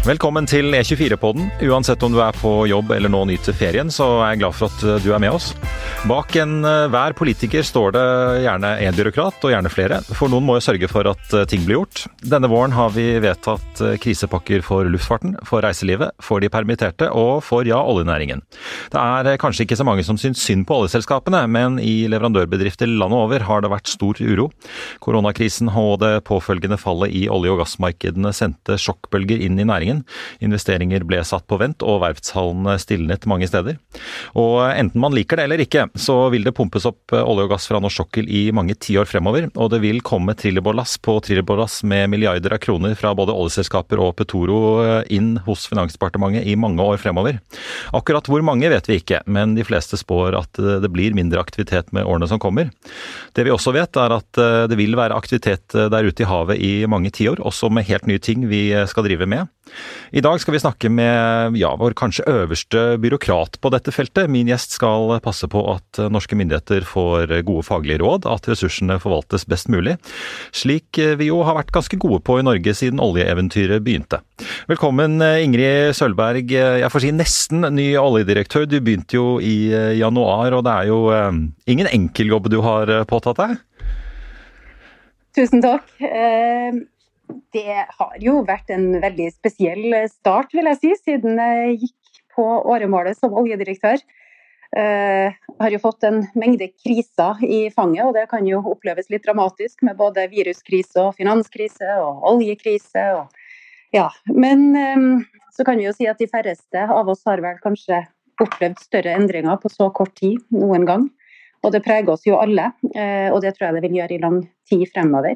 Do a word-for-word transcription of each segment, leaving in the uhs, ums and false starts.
Velkommen til E tjuefire-podden. Uansett om du er på jobb eller nå nyter ferien, så er jeg glad for at du er med oss. Bak en hver politiker står det gjerne en byråkrat, og gjerne flere, for noen må jo sørge for at ting blir gjort. Denne våren har vi vedtatt krisepakker for luftfarten, for reiselivet, for de permitterte og for ja, oljenæringen. Det er kanskje ikke så mange som syns synd på oljeselskapene, men i leverandørbedrifter landet over har det vært stor uro. Koronakrisen og det påfølgende fallet i olje- og gassmarkedene sendte sjokkbølger inn i næringen. Investeringer ble satt på vent, og verftshallene stilnet mange steder. Og enten man liker det eller ikke, så vil det pumpes opp olje og gass fra norsk sokkel i mange tiår fremover, og det vil komme trillebårlass på trillebårlass med milliarder av kroner fra både oljeselskaper og Petoro inn hos Finansdepartementet i mange år fremover. Akkurat hvor mange vet vi ikke, men de fleste spår at det blir mindre aktivitet med årene som kommer. Det vi også vet er at det vil være aktivitet der ute i havet i mange tiår, også med helt nye ting vi skal drive med. I dag skal vi snakke med ja, vår kanskje øverste byråkrat på dette feltet. Min gjest skal passe på at norske myndigheter får gode faglige råd, at ressursene forvaltes best mulig, slik vi jo har vært ganske gode på i Norge siden oljeeventyret begynte. Velkommen Ingrid Sølberg, jeg får si nesten ny oljedirektør. Du begynte jo i januar, og det er jo ingen enkel jobb du har påtatt deg. Tusen takk. Det har jo vært en veldig spesiell start, vil jeg si, siden jeg gikk på åremålet som oljedirektør. Jeg har jo fått en mengde kriser i fanget, og det kan jo oppleves litt dramatisk med både viruskrise og finanskrise og oljekrise. Og, ja. Men så kan vi jo si at de færreste av oss har vel kanskje opplevd større endringer på så kort tid noen gang. Og det preger oss jo alle, og det tror jeg det vil gjøre i lang tid fremover.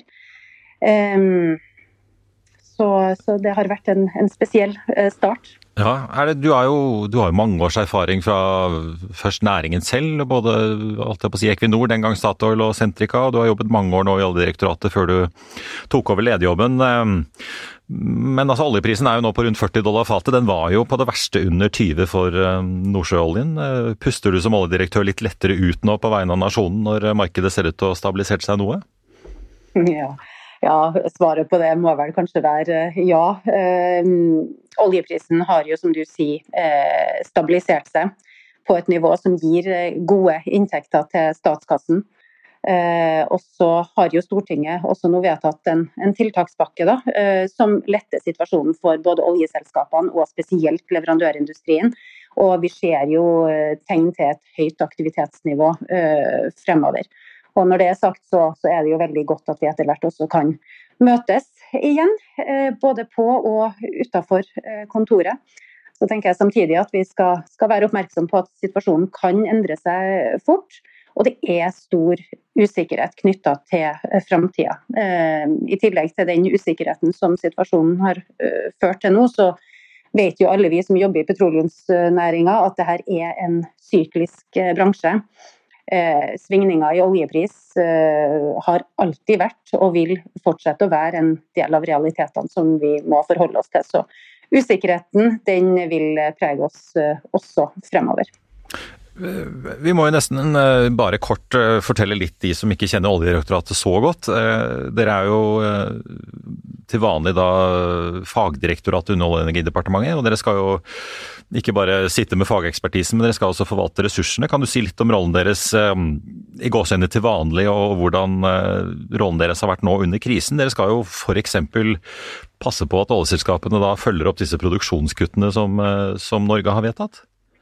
Så, så det har vært en, en spesiell start. Ja, er det, du, er jo, du har jo mange års erfaring fra først næringen selv, både alt jeg på å si, Equinor, den gang Statoil og Centrica, og du har jobbet mange år nå i Oljedirektoratet før du tok over lederjobben. Men altså, oljeprisen er jo nå på rundt førti dollar fatet. Den var jo på det verste under tyve for Nordsjøoljen. Puster du som oljedirektør litt lettere ut nå på vegne av nasjonen når markedet ser ut til å ha stabilisert seg noe? Ja. Ja, svaret på det må vel kanskje være ja. Eh, oljeprisen har jo, som du sier, eh, stabilisert seg på et nivå som gir gode inntekter til statskassen. Eh, og så har jo Stortinget også nå vedtatt en, en tiltakspakke da, eh, som letter situasjonen for både oljeselskapene og spesielt leverandørindustrien. Og vi ser jo tegn til et høyt aktivitetsnivå eh, fremover. Og når det er sagt, så, så er det jo veldig godt at vi etter hvert også kan møtes igjen, eh, både på og utenfor eh, kontoret. Så tenker jeg samtidig at vi skal, skal være oppmerksom på at situasjonen kan endre seg fort, og det er stor usikkerhet knyttet til eh, fremtiden. Eh, I tillegg til den usikkerheten som situasjonen har eh, ført til nå, så vet jo alle vi som jobber i petroleumsnæringen at dette er en syklisk eh, bransje. Eh, svingninger i oljepris eh, har alltid vært og vil fortsette å være en del av realitetene som vi må forholde oss til. Så usikkerheten den vil prege oss eh, også fremover. Vi må jo nesten bare kort fortelle litt de som ikke kjenner Oljedirektoratet så godt. Dere er jo til vanlig da fagdirektorat under Olje- og energidepartementet, og dere skal jo ikke bare sitte med fagekspertisen, men dere skal også forvalte ressursene. Kan du si litt om rollen deres i gåseøyne til vanlig, og hvordan rollen deres har vært nå under krisen? Dere skal jo for eksempel passe på at oljeselskapene da følger opp disse produksjonskuttene som, som Norge har vedtatt?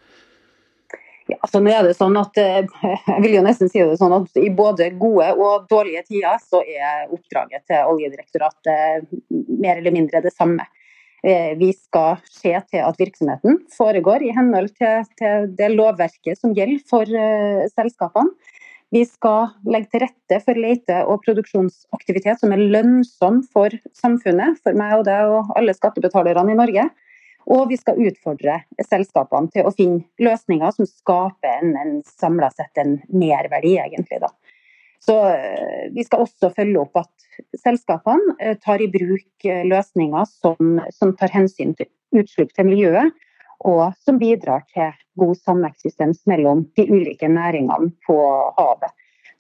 Ja, altså nå er det sånn at jeg vil jo nesten si det sånn at i både gode og dårlige tider så er oppdraget til Oljedirektoratet mer eller mindre det samme. Vi skal se til at virksomheten foregår i henhold til, til det lovverket som gjelder for uh, selskapene. Vi skal legge til rette for lete- og produksjonsaktivitet som er lønnsom for samfunnet, for meg og deg og alle skattebetalerne i Norge. Og vi skal utfordre selskapene til å finne løsninger som skaper en, en samlet sett en merverdi egentlig da. Så vi skal også følge opp at selskapene tar i bruk løsninger som, som tar hensyn til utslipp til miljøet, og som bidrar til god sameksistens mellom de ulike næringene på havet.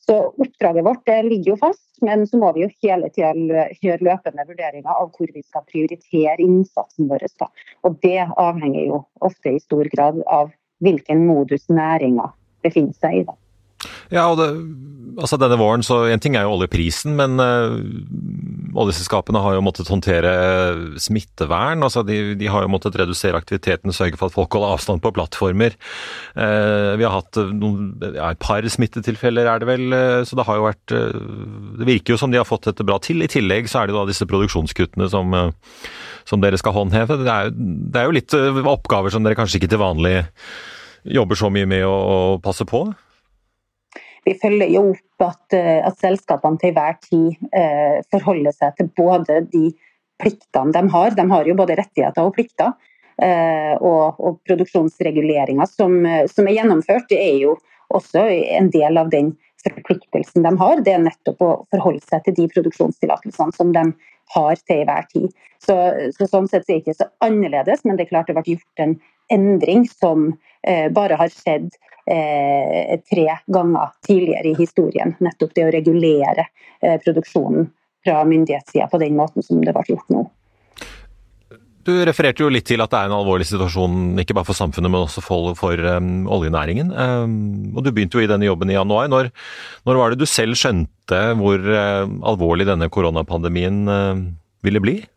Så oppdraget vårt det ligger jo fast, men så må vi jo hele tiden gjøre løpende vurderinger av hvor vi skal prioritere innsatsen vår. Da. Og det avhenger jo ofte i stor grad av hvilken modus næringen befinner seg i. Da. Ja, og det, altså denne våren, så en ting er jo oljeprisen, men uh, oljeselskapene har jo måttet håndtere smittevern, altså de, de har jo måttet redusere aktiviteten, sørge for at folk holder avstand på plattformer. Uh, vi har hatt noen, ja, et par smittetilfeller er det vel, uh, så det har jo vært, uh, det virker jo som de har fått dette bra til. I tillegg så er det jo da disse produksjonskuttene som, uh, som dere skal håndheve. Det er, jo, det er jo litt uh, oppgaver som dere kanskje ikke til vanlig jobber så mye med å, å passe på. Vi følger jo opp at, at selskapene til hver tid eh, forholder seg til både de pliktene de har. De har jo både rettigheter og plikter. Eh, og, og produksjonsreguleringer som, som er gjennomført, det er jo også en del av den forpliktelsen de har. Det er nettopp å forholde seg til de produksjonstillatelsene som de har til hver tid. Så, så sånn sett er det ikke så annerledes, men det er klart det ble gjort en endring som eh, bare har skjedd Eh, tre ganger tidligere i historien, nettopp det å regulere eh, produksjonen fra myndighetssida på den måten som det ble gjort nå. Du refererte jo litt til at det er en alvorlig situasjon, ikke bare for samfunnet, men også for, for um, oljenæringen. Um, og du begynte jo i denne jobben i januar. Når, når var det du selv skjønte hvor uh, alvorlig denne koronapandemien uh, ville bli?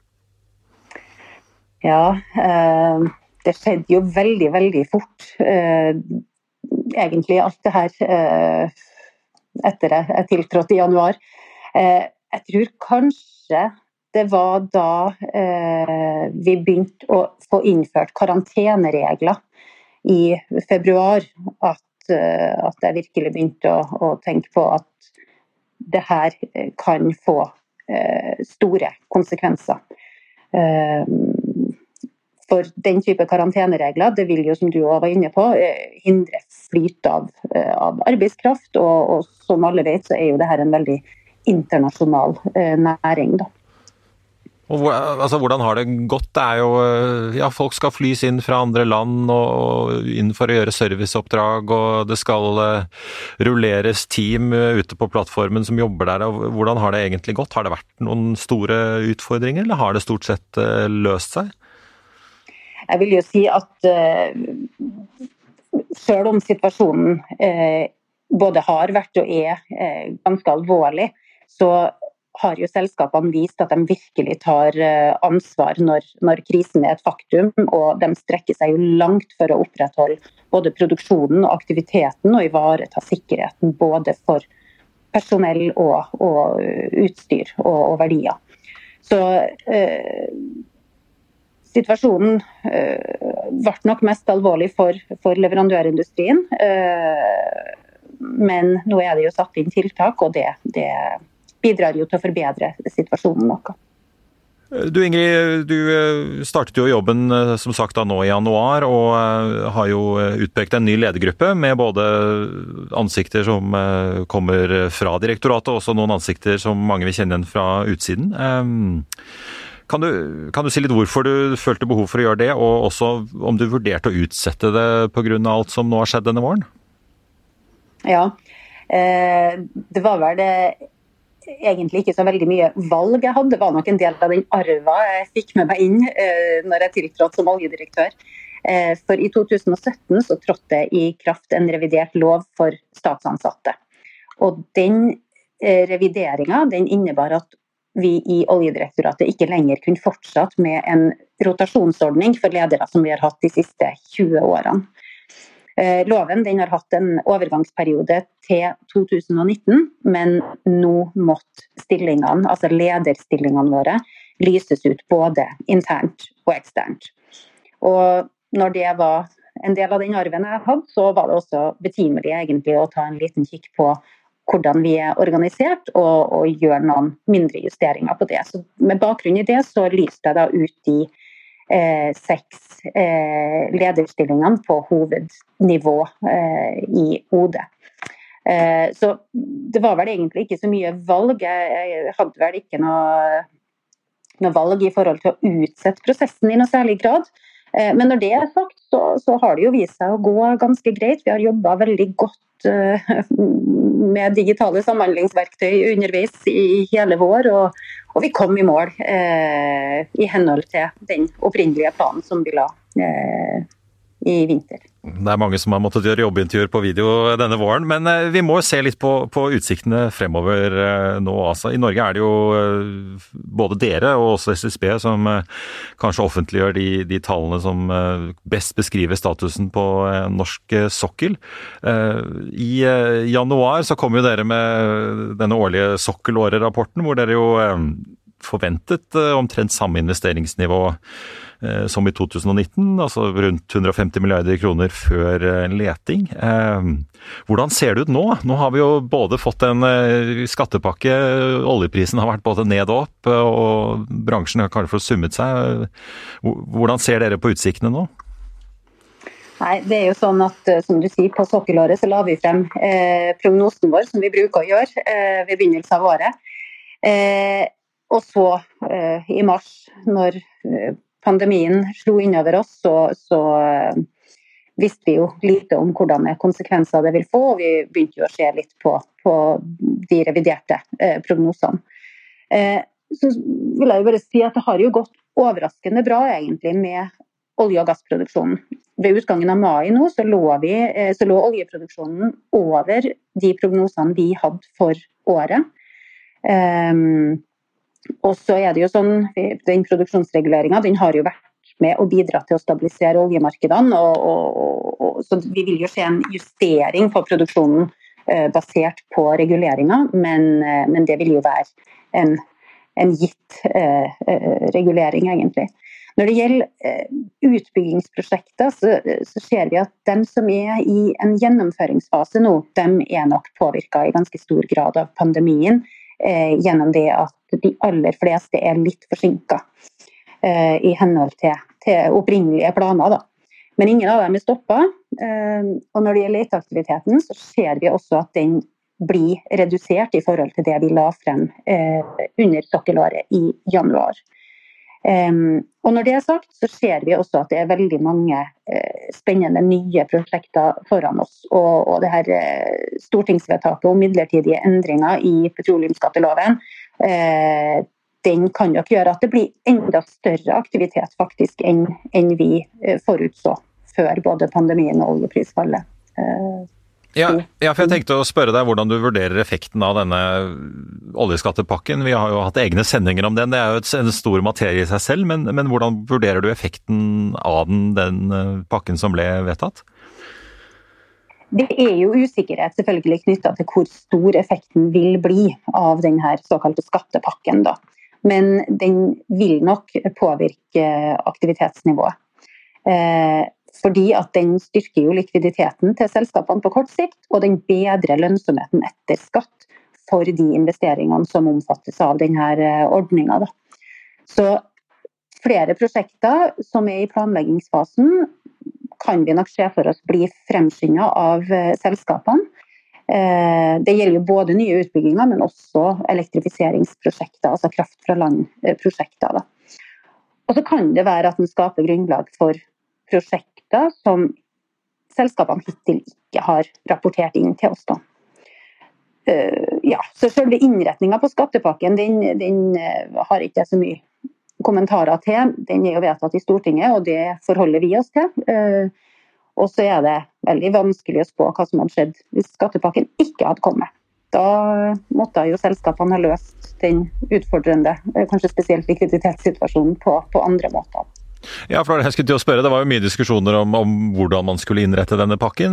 Ja, uh, det skjedde jo veldig, veldig fort. Uh, egentlig alt det her eh, etter jeg tiltrådte i januar. Eh, jeg tror kanskje det var da eh, vi begynte å få innført karanteneregler i februar at, eh, at jeg virkelig begynte å, å tenke på at det her kan få eh, store konsekvenser. Eh, For den type karanteneregler, det vil jo, som du også var inne på, hindre flyt av, av arbeidskraft, og, og som alle vet, så er jo det her en veldig internasjonal næring, da. Og, altså, hvordan har det gått? Det er jo, ja, folk skal flys inn fra andre land og inn for å gjøre serviceoppdrag, og det skal uh, rulleres team ute på plattformen som jobber der. Og hvordan har det egentlig gått? Har det vært noen store utfordringer, eller har det stort sett uh, løst seg? Jeg vil jo si at uh, selv om situasjonen uh, både har vært og er uh, ganske alvorlig, så har jo selskapene vist at de virkelig tar uh, ansvar når, når krisen er et faktum, og de strekker seg jo langt for å opprettholde både produksjonen og aktiviteten og ivareta sikkerheten både for personell og, og utstyr og, og verdier. Så uh, Situasjonen uh, ble nok mest alvorlig for, for leverandørindustrien, uh, men nå er det jo satt inn tiltak, og det, det bidrar jo til å forbedre situasjonen noe. Du Ingrid, du startet jo jobben som sagt da nå i januar, og har jo utpekt en ny ledergruppe med både ansikter som kommer fra direktoratet, og også noen ansikter som mange vil kjenne igjen fra utsiden. Um, Kan du, kan du si litt hvorfor du følte behov for å gjøre det, og også om du vurderte å utsette det på grunn av alt som nå har skjedd denne våren? Ja, eh, det var vel det egentlig ikke så veldig mye valg jeg hadde. Det var nok en del av den arva jeg fikk med meg inn eh, når jeg tiltrådte som oljedirektør. Eh, for i to tusen og sytten så trådte i kraft en revidert lov for statsansatte. Og den eh, revideringen, den innebar at vi i Oljedirektoratet ikke lenger kunne fortsatt med en rotasjonsordning for ledere som vi har hatt de siste tjue årene. Eh, loven den har hatt en overgangsperiode til to tusen og nitten, men nå måtte stillingene, altså lederstillingene våre, lyses ut både internt og eksternt. Og når det var en del av den arven jeg hadde, så var det også betimelig egentlig å ta en liten kikk på hvordan vi er organisert, og, og gjøre noen mindre justeringer på det. Så med bakgrunn i det så lyste jeg da ut de eh, seks eh, lederstillingene på hovednivå eh, i O D E. Eh, så det var vel egentlig ikke så mye valg. Jeg, jeg hadde vel ikke noe, noe valg i forhold til å utsette prosessen i noe særlig grad. Eh, men når det er sagt, så, så har det jo vist seg å gå ganske greit. Vi har jobbet veldig godt med digitale samhandlingsverktøy underveis i hele vår, og, og vi kom i mål eh, i henhold til den opprinnelige planen som vi la eh, i vinter. Det er mange som har måttet gjøre jobbintervjuer på video denne våren, men vi må se litt på, på utsiktene fremover nå. Altså, I Norge er det jo både dere og også S S B som kanskje offentliggjør de, de tallene som best beskriver statusen på norsk sokkel. I januar så kom jo dere med denne årlige sokkelåret-rapporten, hvor dere jo forventet omtrent samme investeringsnivå som i to tusen og nitten, altså rundt hundre og femti milliarder kroner før leting. Hvordan ser det ut nå? Nå har vi jo både fått en skattepakke, oljeprisen har vært både ned og opp, og bransjen har kanskje fått summet seg. Hvordan ser dere på utsiktene nå? Nei, det er jo sånn at, som du sier, på sokkelåret så la vi frem eh, prognosen vår, som vi bruker å gjøre eh, ved begynnelsen av året. Eh, og så eh, i mars, når eh, pandemien slo innover oss, så, så uh, visste vi jo lite om hvordan konsekvenser det vil få, og vi begynte jo å se litt på, på de reviderte uh, prognosene. Uh, så vil jeg jo bare si at det har jo gått overraskende bra egentlig med olje- og gassproduksjonen. Ved utgangen av mai nå så lå, vi, uh, så lå oljeproduksjonen over de prognosene vi hadde for året. Um, Og så er det jo sånn, den produksjonsreguleringen, den har jo vært med å bidra til å stabilisere oljemarkedene, og, og, og, så vi vil jo se en justering på produksjonen eh, basert på reguleringer, men, eh, men det vil jo være en, en gitt eh, regulering egentlig. Når det gjelder eh, utbyggingsprosjekter, så, så ser vi at de som er i en gjennomføringsfase nå, de er nok påvirket i ganske stor grad av pandemien, eh, gjennom det at de aller fleste er litt forsinket eh, i henhold til, til opprinnelige planer. Da. Men ingen av dem er stoppet. Eh, og når det gjelder leteaktiviteten, så ser vi også at den blir redusert i forhold til det vi la frem eh, under sokkelåret i januar. Um, og når det er sagt, så ser vi også at det er veldig mange uh, spennende nye prosjekter foran oss, og, og det her uh, stortingsvedtaket om midlertidige endringer i petroleumsskatteloven, uh, den kan nok gjøre at det blir enda større aktivitet faktisk enn, enn vi uh, forutså før både pandemien og oljeprisfallet. Uh, Ja, ja, for jeg tenkte å spørre deg hvordan du vurderer effekten av denne oljeskattepakken. Vi har jo hatt egne sendinger om den, det er jo et, en stor materie i seg selv, men, men hvordan vurderer du effekten av den, den pakken som ble vedtatt? Det er jo usikkerhet selvfølgelig knyttet til hvor stor effekten vil bli av denne såkalte skattepakken da. Men den vil nok påvirke aktivitetsnivået. Eh, Fordi at den styrker jo likviditeten til selskapene på kort sikt, og den bedrer lønnsomheten etter skatt for de investeringene som omfattes av denne ordningen. Da. Så flere prosjekter som er i planleggingsfasen kan vi nok se for oss bli fremskyndet av selskapene. Det gjelder jo både nye utbygginger, men også elektrifiseringsprosjekter, altså kraft fra land-prosjekter. Da. Og så kan det være at den skaper grunnlag for prosjekter som selskapene hittil ikke har rapportert inn til oss. Da. Uh, ja, så selve innretningen på skattepakken, den, den uh, har ikke så mye kommentarer til. Den er jo vedtatt i Stortinget, og det forholder vi oss til. Uh, og så er det veldig vanskelig å spå hva som hadde skjedd hvis skattepakken ikke hadde kommet. Da måtte jo selskapene ha løst den utfordrende, kanskje spesielt likviditetssituasjonen på, på andre måter. Ja, for jeg skulle til å spørre, det var jo mye diskusjoner om, om hvordan man skulle innrette denne pakken.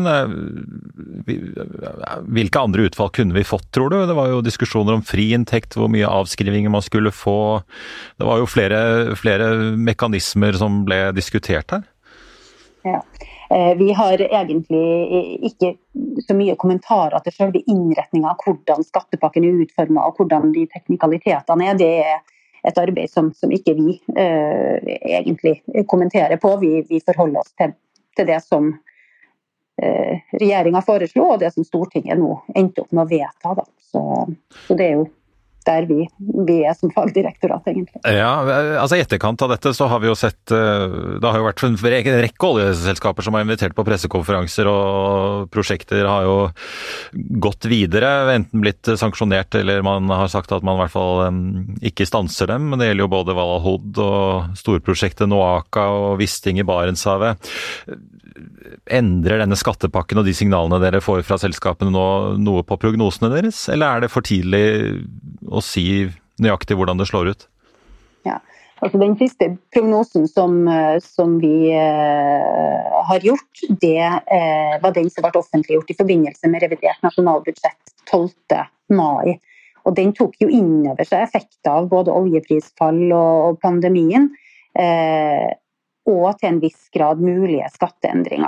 Hvilke andre utfall kunne vi fått, tror du? Det var jo diskusjoner om friinntekt, hvor mye avskrivinger man skulle få. Det var jo flere, flere mekanismer som ble diskutert her. Ja, vi har egentlig ikke så mye kommentarer til selve innretningen av hvordan skattepakken er utformet og hvordan de teknikalitetene er. Det er et arbeid som, som ikke vi eh, egentlig kommenterer på. Vi, vi forholder oss til, til det som eh, regjeringen foreslo, og det som Stortinget nå endte opp med å vedta. Da. Så, så det er jo der vi, vi er som fagdirektorat, egentlig. Ja, altså i etterkant av dette så har vi jo sett, det har jo vært en rekke oljeselskaper som har invitert på pressekonferanser, og prosjekter har jo gått videre, enten blitt sanksjonert eller man har sagt at man i hvert fall ikke stanser dem. Men det gjelder jo både Valhall Hod og storprosjektet Noaka og Wisting i Barentshavet. Endrer denne skattepakken og de signalene dere får fra selskapene nå noe på prognosene deres, eller er det for tidlig å si nøyaktig hvordan det slår ut? Ja, altså den siste prognosen som, som vi eh, har gjort, det eh, var den som ble offentliggjort i forbindelse med revidert nasjonalbudsjett tolvte mai. Og den tok jo inn over seg effekter av både oljeprisfall og, og pandemien, eh, og til en viss grad mulige skatteendringer.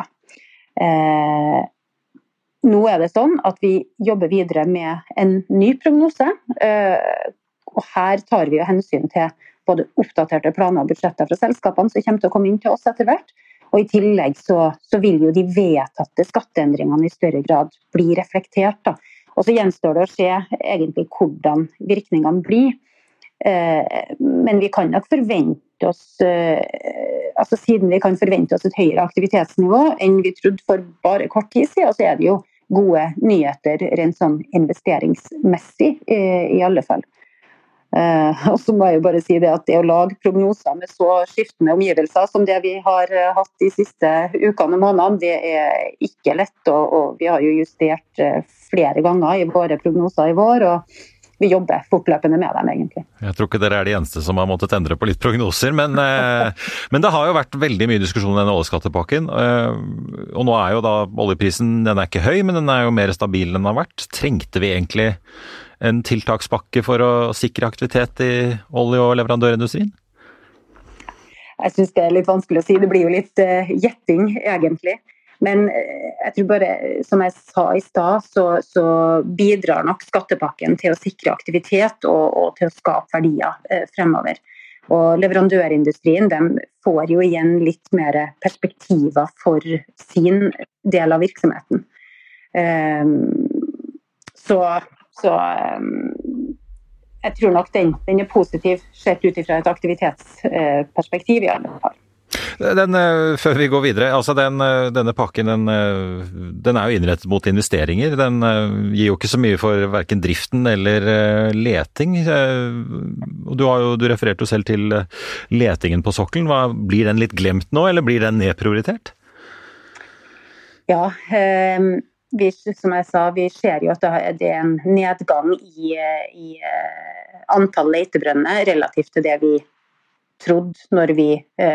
Eh, nå er det sånn at vi jobber videre med en ny prognose, eh, og her tar vi jo hensyn til både oppdaterte planer og budsjetter fra selskapene som kommer til å komme inn til oss etter hvert, og i tillegg så, så vil jo de vedtatte skatteendringene i større grad bli reflektert da. Og så gjenstår det å se egentlig hvordan virkningene blir. Eh, men vi kan nok forvente oss, eh, altså siden vi kan forvente oss et høyere aktivitetsnivå enn vi trodde for bare kort tid siden, så er det jo gode nyheter rent sånn investeringsmessig eh, i alle fall. Eh, og så må jeg jo bare si det at det å lage prognoser med så skiftende omgivelser som det vi har hatt de siste ukene og månedene, det er ikke lett, og, og vi har jo justert eh, flere ganger i våre prognoser i vår, og vi jobber fortløpende med dem, egentlig. Jeg tror ikke dere er de eneste som har måttet endre på litt prognoser, men, eh, men det har jo vært veldig mye diskusjon om denne oljeskattepakken, eh, og nå er jo da oljeprisen, den er ikke høy, men den er jo mer stabil enn den har vært. Trengte vi egentlig en tiltakspakke for å sikre aktivitet i olje- og leverandørindustrien? Jeg synes det er litt vanskelig å si, det blir jo litt uh, gjetting, egentlig. Men jeg tror bare, som jeg sa i stad, så, så bidrar nok skattepakken til å sikre aktivitet og, og til å skape verdier eh, fremover. Og leverandørindustrien, de får jo igjen litt mer perspektiver for sin del av virksomheten. Um, så så um, jeg tror nok den, den er positiv sett ut fra et aktivitetsperspektiv i alle fall. Den, før vi går videre, altså den, denne pakken den, den er jo innrettet mot investeringer. Den gir jo ikke så mye for hverken driften eller leting. Du, har jo, du refererte jo selv til letingen på sokkelen. Hva, blir den litt glemt nå, eller blir den nedprioritert? Ja, eh, vi, som jeg sa, vi ser jo at det er en nedgang i, i antall letebrønner relativt til det vi trodd når vi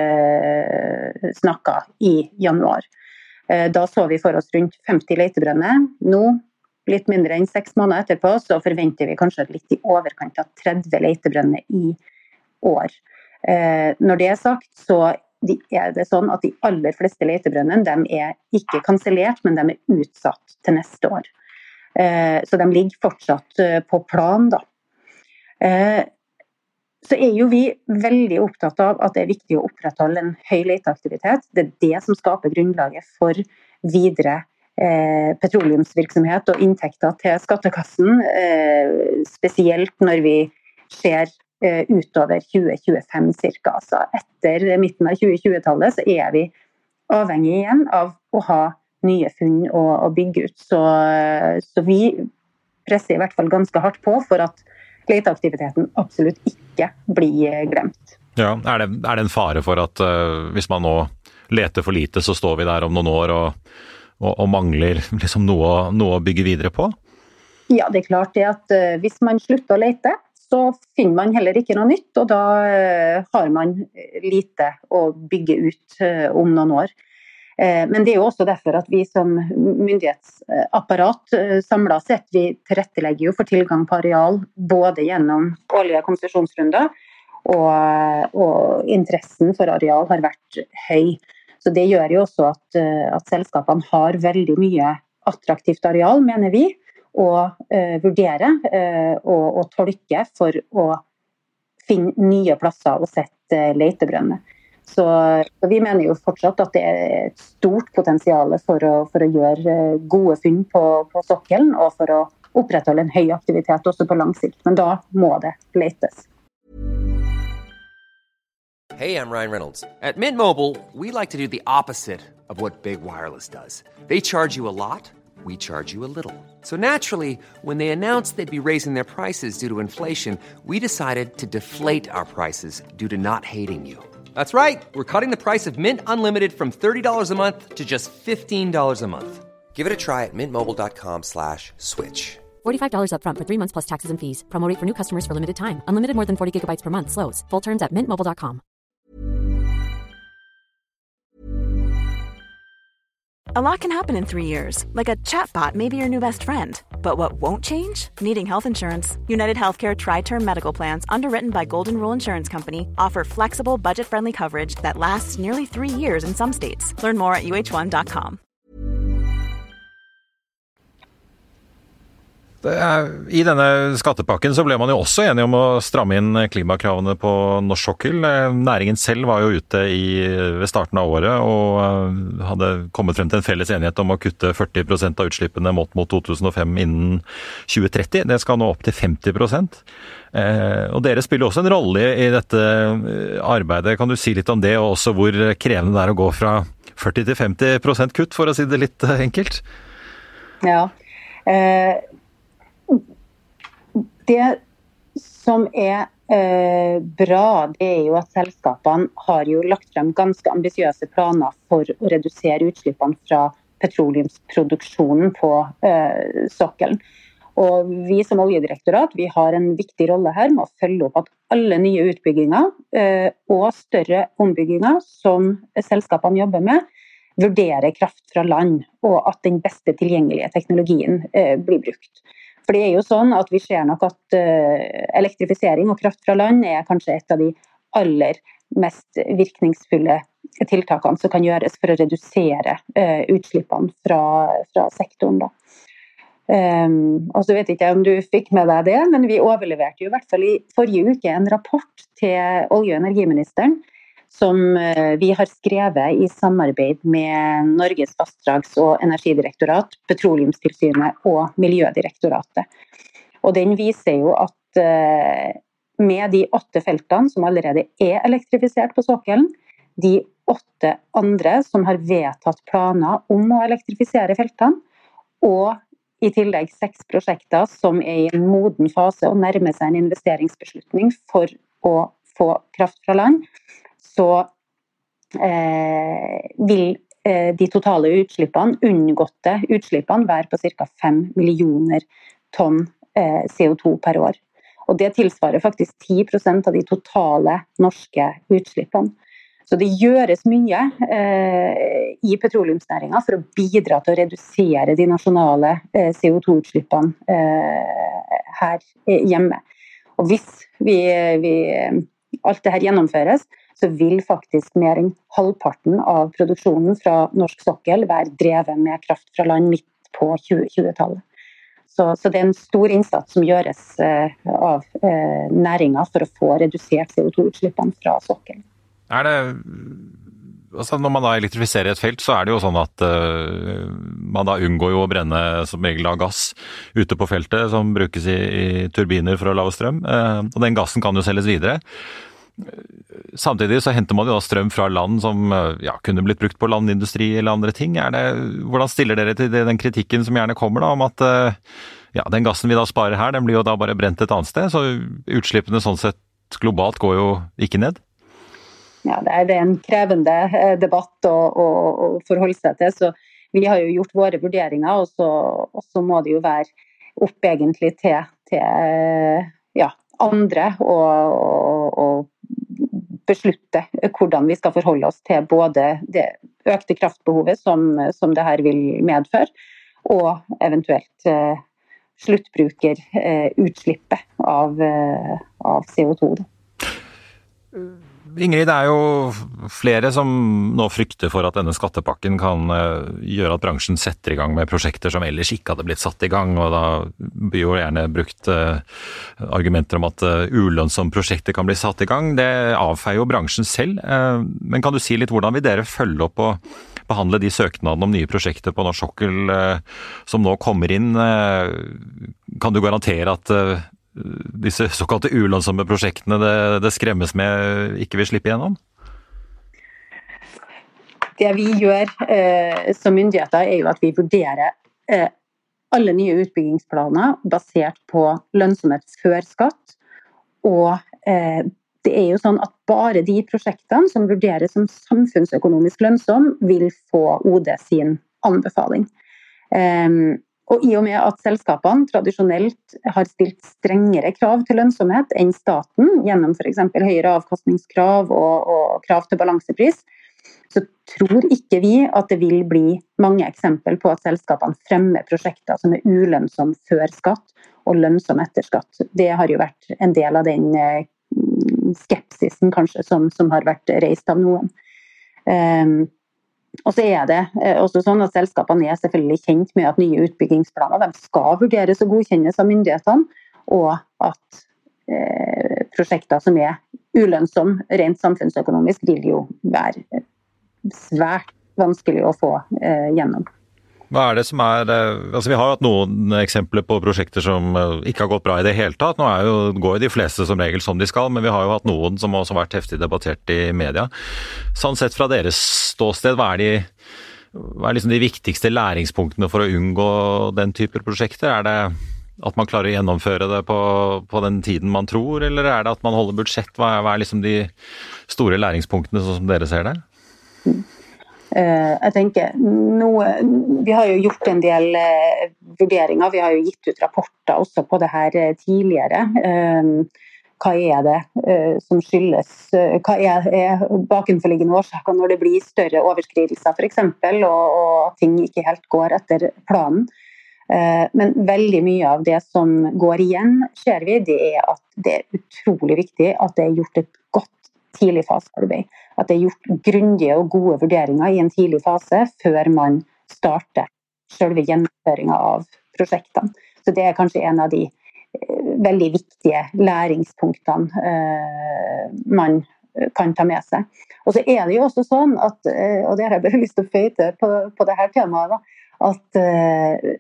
eh, snakket i januar. Eh, da så vi for oss rundt femti letebrønner. Nå, litt mindre enn seks måneder etterpå, så forventer vi kanskje litt i overkant av tretti letebrønner i år. Eh, når det er sagt, så er det sånn at de aller fleste letebrønnene, de er ikke kansellert, men de er utsatt til neste år. Eh, så de ligger fortsatt eh, på plan da. Eh, Så er jo vi veldig opptatt av at det er viktig å opprettholde en høy leteaktivitet. Det er det som skaper grunnlaget for videre eh, petroleumsvirksomhet og inntekter til skattekassen, eh, spesielt når vi ser eh, utover tjue tjuefem cirka. Altså etter midten av tjue tjue-tallet så er vi avhengig igjen av å ha nye funn å, å bygge ut. Så, så vi presser i hvert fall ganske hardt på for at leteaktiviteten absolutt ikke blir glemt. Ja, er det, er det en fare for at uh, hvis man nå leter for lite, så står vi der om noen år og, og, og mangler liksom noe, noe å bygge videre på? Ja, det er klart det at uh, hvis man slutter å lete, så finner man heller ikke noe nytt, og da uh, har man lite å bygge ut uh, om noen år. Men det er jo også derfor at vi som myndighetsapparat samlet sett, vi tilrettelegger jo for tilgang på areal både gjennom årlige konsesjonsrunder og, og interessen for areal har vært høy. Så det gjør jo også at, at selskapene har veldig mye attraktivt areal, mener vi, å uh, vurdere uh, og, og tolke for å finne nye plasser og sette uh, letebrønner. Så, så vi mener jo fortsatt at det er et stort potensial for å, for å gjøre gode funn på, på sokkelen, og for å opprettholde en høy aktivitet også på lang sikt. Men da må det letes. Hey, I'm Ryan Reynolds. At Mint Mobile, we like to do the opposite of what Big Wireless does. They charge you a lot, we charge you a little. So naturally, when they announced they'd be raising their prices due to inflation, we decided to deflate our prices due to not hating you. That's right. We're cutting the price of Mint Unlimited from thirty dollars a month to just fifteen dollars a month. Give it a try at mintmobile.com slash switch. forty-five dollars up front for three months plus taxes and fees. Promo rate for new customers for limited time. Unlimited more than forty gigabytes per month. Slows full terms at mint mobile dot com. A lot can happen in three years, like a chatbot may be your new best friend. But what won't change? Needing health insurance. United Healthcare Tri-Term Medical Plans, underwritten by Golden Rule Insurance Company, offer flexible, budget-friendly coverage that lasts nearly three years in some states. Learn more at u h one dot com. I denne skattepakken så ble man jo også enige om å stramme inn klimakravene på norsk sokkel. Næringen selv var jo ute i, ved starten av året og hadde kommet frem til en felles enighet om å kutte førti prosent av utslippene målt mot to tusen og fem innen tjue tretti. Det skal nå opp til femti prosent. Og dere spiller også en rolle i dette arbeidet. Kan du si litt om det, og også hvor krevende det er å gå fra førti til femti prosent kutt, for å si det litt enkelt? Ja, eh... Det som er eh, bra, det er jo at selskapene har jo lagt frem ganske ambisiøse planer for å redusere utslippene fra petroleumsproduksjonen på eh, sokkelen. Og vi som oljedirektorat, vi har en viktig rolle her med å følge opp at alle nye utbygginger eh, og større ombygginger som selskapene jobber med, vurderer kraft fra land, og at den beste tilgjengelige teknologien eh, blir brukt. For det er jo sånn at vi ser nok at uh, elektrifisering og kraft fra land er kanskje et av de aller mest virkningsfulle tiltakene som kan gjøres for å redusere uh, utslippene fra, fra sektoren. Da. Um, og så vet jeg ikke om du fikk med deg det, men vi overleverte jo i hvert fall i forrige uke en rapport til olje- og energiministeren som vi har skrevet i samarbeid med Norges vassdrags- og energidirektorat, Petroleumstilsynet og Miljødirektoratet. Og den viser jo at med de åtte feltene som allerede er elektrifisert på sokkelen, de åtte andre som har vedtatt planer om å elektrifisere feltene, og i tillegg seks prosjekter som er i en moden fase og nærmer seg en investeringsbeslutning for å få kraft fra land, så eh, vil eh, de totale utslippene, unngåtte utslippene, være på ca. fem millioner tonn eh, C O to per år. Og det tilsvarer faktisk ti prosent av de totale norske utslippene. Så det gjøres mye eh, i petroleumsnæringen for å bidra til å redusere de nasjonale eh, C O to utslippene eh, her hjemme. Og hvis vi, vi, alt det her gjennomføres, så vil faktisk mer enn halvparten av produksjonen fra norsk sokkel være drevet med kraft fra land midt på tjue tjue-tallet. Så, så det er en stor innsats som gjøres eh, av eh, næringen for å få redusert C O to utslippene fra sokkelen. Er det, altså når man da elektrifiserer et felt, så er det jo sånn at uh, man da unngår jo å brenne som regel av gass ute på feltet som brukes i, i turbiner for å lage strøm, uh, og den gassen kan jo selges videre. Samtidig så henter man jo da strøm fra land som ja, kunne blitt brukt på landindustri eller andre ting. Er det, hvordan stiller dere til den kritikken som gjerne kommer da, om at ja, den gassen vi da sparer her, den blir jo da bare brent et annet sted, så utslippene sånn sett globalt går jo ikke ned? Ja, det er en krevende debatt å, å, å forholde seg til, så vi har jo gjort våre vurderinger, og så, og så må det jo være opp egentlig til, til ja, andre og, og beslutte hvordan vi skal forholde oss til både det økte kraftbehovet som, som det her vil medføre, og eventuelt eh, sluttbrukerutslippet eh, av, eh, av C O to. Ingrid, det er jo flere som nå frykter for at denne skattepakken kan gjøre at bransjen setter i gang med prosjekter som ellers ikke hadde blitt satt i gang, og da blir jo gjerne brukt argumenter om at ulønnsomme prosjekter kan bli satt i gang. Det avfeier jo bransjen selv, men kan du si litt hvordan vil dere følge opp på, behandle de søknadene om nye prosjekter på norsk sokkel som nå kommer inn? Kan du garantere at disse såkalte ulønnsomme prosjektene det, det skremmes med ikke vil slippe igjennom? Det vi gjør eh, som myndigheter er jo at vi vurderer eh, alle nye utbyggingsplaner basert på lønnsomhet før skatt, og eh, det er jo sånn at bare de prosjektene som vurderes som samfunnsøkonomisk lønnsom vil få O D sin anbefaling. Um, og i og med at selskapene tradisjonelt har stilt strengere krav til lønnsomhet enn staten, gjennom for eksempel høyere avkastningskrav og, og krav til balansepris, så tror ikke vi at det vil bli mange eksempler på at selskapene fremmer prosjekter som er ulønnsom før skatt og lønnsom etter skatt. Det har jo vært en del av den skepsisen kanskje som, som har vært reist av noen. Um, og så er det også sånn at selskapene er selvfølgelig kjent med at nye utbyggingsplaner de skal vurderes og godkjennes av myndighetene, og at eh, prosjekter som er ulønnsom rent samfunnsøkonomisk vil jo være svært vanskelig å få eh, gjennom. Hva er det som er, altså vi har jo hatt noen eksempler på prosjekter som ikke har gått bra i det hele tatt. Nå er jo, går jo de fleste som regel som de skal, men vi har jo hatt noen som også har vært heftig debattert i media. Sånn sett fra deres ståsted, hva er, de, hva er liksom de viktigste læringspunktene for å unngå den type prosjekter? Er det at man klarer å gjennomføre det på, på den tiden man tror, eller er det at man holder budsjett? Hva er, hva er liksom de store læringspunktene sånn som dere ser det? Mm. Jeg tenker, noe, vi har jo gjort en del eh, vurderinger, vi har jo gitt ut rapporter også på det her tidligere. Eh, hva er det eh, som skyldes, hva er, er bakenforliggende årsaker når det blir større overskridelser for eksempel, og, og ting ikke helt går etter planen. Eh, men veldig mye av det som går igjen, ser vi, det er at det er utrolig viktig at det er gjort et godt tidlig fasearbeid. At det er gjort grundige og gode vurderinger i en tidlig fase før man starter selve gjennomføringen av prosjektene. Så det er kanskje en av de eh, veldig viktige læringspunktene eh, man kan ta med seg. Og så er det jo også sånn at, eh, og det har jeg bare lyst til å føye til på, på dette temaet, da, at eh,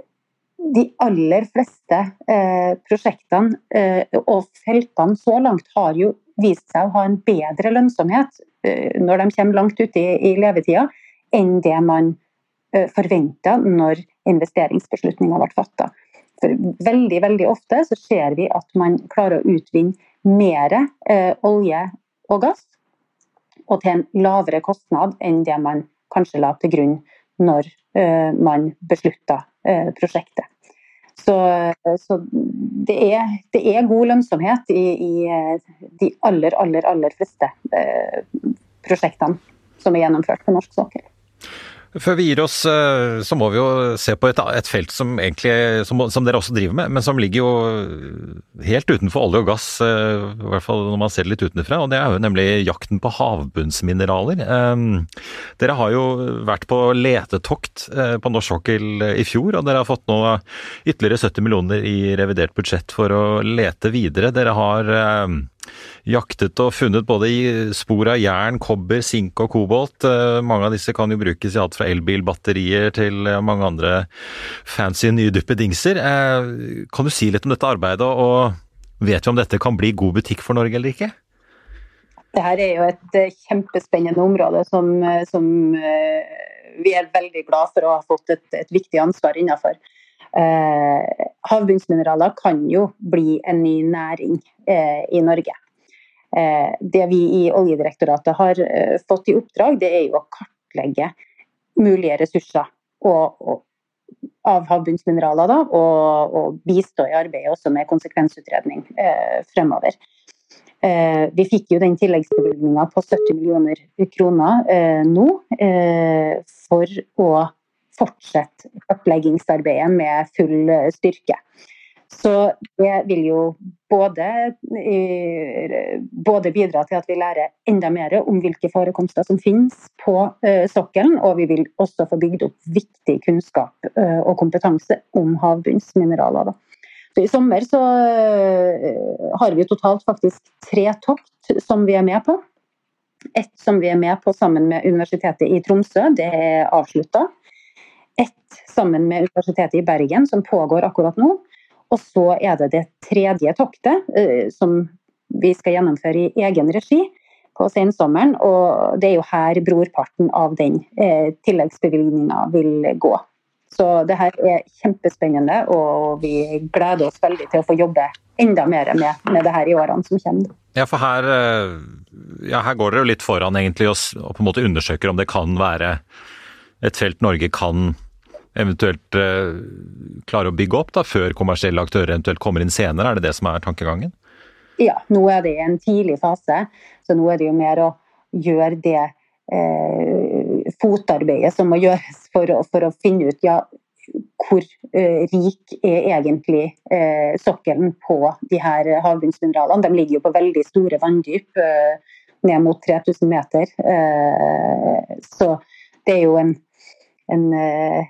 de aller fleste eh, prosjektene eh, og feltene så langt har jo vist seg å ha en bedre lønnsomhet uh, når de kommer langt ut i, i levetida, enn det man uh, forventet når investeringsbeslutningen ble fattet. For veldig, veldig ofte så ser vi at man klarer å utvinne mer uh, olje og gass, og til en lavere kostnad enn det man kanskje la til grunn når uh, man besluttet uh, prosjektet. Så, så det, er, det er god lønnsomhet i, i de aller, aller, aller fleste eh, prosjektene som er gjennomført på norsk sokkel. Før vi gir oss, så må vi jo se på et, et felt som, egentlig, som, som dere også driver med, men som ligger jo helt utenfor olje og gass, i hvert fall når man ser det litt utenfra, og det er jo nemlig jakten på havbunnsmineraler. Dere har jo vært på letetokt på norsk sokkel i fjor, og dere har fått nå ytterligere sytti millioner i revidert budsjett for å lete videre. Dere har jaktet og funnet både i spor av jern, kobber, sink og kobolt. Mange av disse kan jo brukes i alt fra elbilbatterier til mange andre fancy nye duppedingser. Kan du si litt om dette arbeidet, og vet vi om dette kan bli god butikk for Norge eller ikke? Dette er jo et kjempespennende område som, som vi er veldig glad for å ha fått et, et viktig ansvar innenfor. Eh, havbunnsmineraler kan jo bli en ny næring eh, i Norge. Eh, det vi i Oljedirektoratet har eh, fått i oppdrag, det er jo å kartlegge mulige ressurser og, og, av havbunnsmineraler da, og, og bistå i arbeidet også med konsekvensutredning eh, fremover. Eh, vi fikk jo den tilleggsbevilgningen på sytti millioner kroner eh, nå eh, for å fortsette kartleggingsarbeidet med full styrke. Så det vil jo både, både bidra til at vi lærer enda mer om hvilke forekomster som finnes på sokkelen, og vi vil også få bygd opp viktig kunnskap og kompetanse om havbunnsmineraler. Så i sommer så har vi totalt faktisk tre tokt som vi er med på. Et som vi er med på sammen med Universitetet i Tromsø, det er avsluttet. Et sammen med Universitetet i Bergen, som pågår akkurat nå. Og så er det det tredje toktet, eh, som vi skal gjennomføre i egen regi på sensommeren, og det er jo her brorparten av den eh, tilleggsbevilgningen vil gå. Så det her er kjempespennende, og vi gleder oss veldig til å få jobbe enda mer med, med det her i årene som kommer. Ja, for her, ja, her går dere jo litt foran egentlig og, og på en måte undersøker om det kan være et felt Norge kan eventuelt eh, klare å bygge opp da, før kommersielle aktører eventuelt kommer inn senere. Er det det som er tankegangen? Ja, nå er det i en tidlig fase, så nå er det jo mer å gjøre det eh, fotarbeidet som må gjøres for å, for å finne ut ja, hvor eh, rik er egentlig eh, sokkelen på de her havbunnsmineralene. De ligger jo på veldig store vanndyp, eh, ned mot tre tusen meter. Eh, så det er jo en, en eh,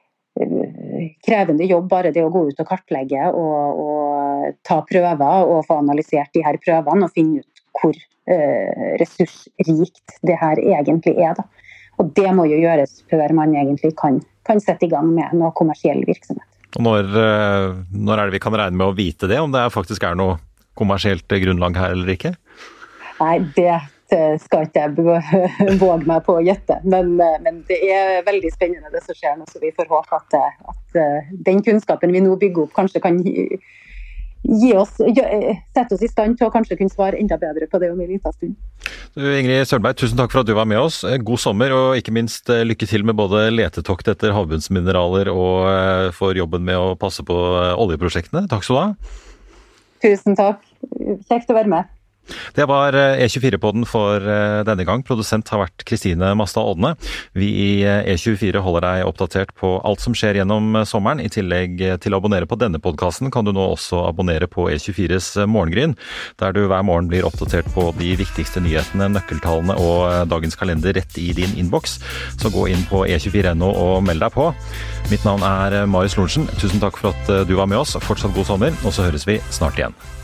krevende jobb, bare det å gå ut og kartlegge og, og ta prøver og få analysert de her prøvene og finne ut hvor eh, ressursrikt det her egentlig er. Da. Og det må jo gjøres før man egentlig kan, kan sette i gang med noe kommersiell virksomhet. Og når, når er det vi kan regne med å vite det, om det faktisk er noe kommersielt grunnlag her eller ikke? Nei, det skal ikke jeg våge meg på å gjette, men, men det er veldig spennende det som skjer nå, så vi får håpe at, at den kunnskapen vi nå bygger opp kanskje kan gi, gi oss, sette oss i stand til å kanskje kunne svare enda bedre på det om en liten stund. Du, Ingrid Sølberg, tusen takk for at du var med oss. God sommer, og ikke minst lykke til med både letetokt etter havbunnsmineraler og for jobben med å passe på oljeprosjektene. Takk skal du ha. Tusen takk. Kjekt å være med. Det var E tjuefire-podden for denne gang. Produsent har vært Kristine Mastad Odne. Vi i E tjuefire holder deg oppdatert på alt som skjer gjennom sommeren. I tillegg til å abonnere på denne podcasten kan du nå også abonnere på E tjuefires Morgengryn, der du hver morgen blir oppdatert på de viktigste nyhetene, nøkkeltallene og dagens kalender rett i din innboks. Så gå inn på e tjuefire punktum no og meld deg på. Mitt navn er Marius Lorentzen. Tusen takk for at du var med oss. Fortsatt god sommer, og så høres vi snart igjen.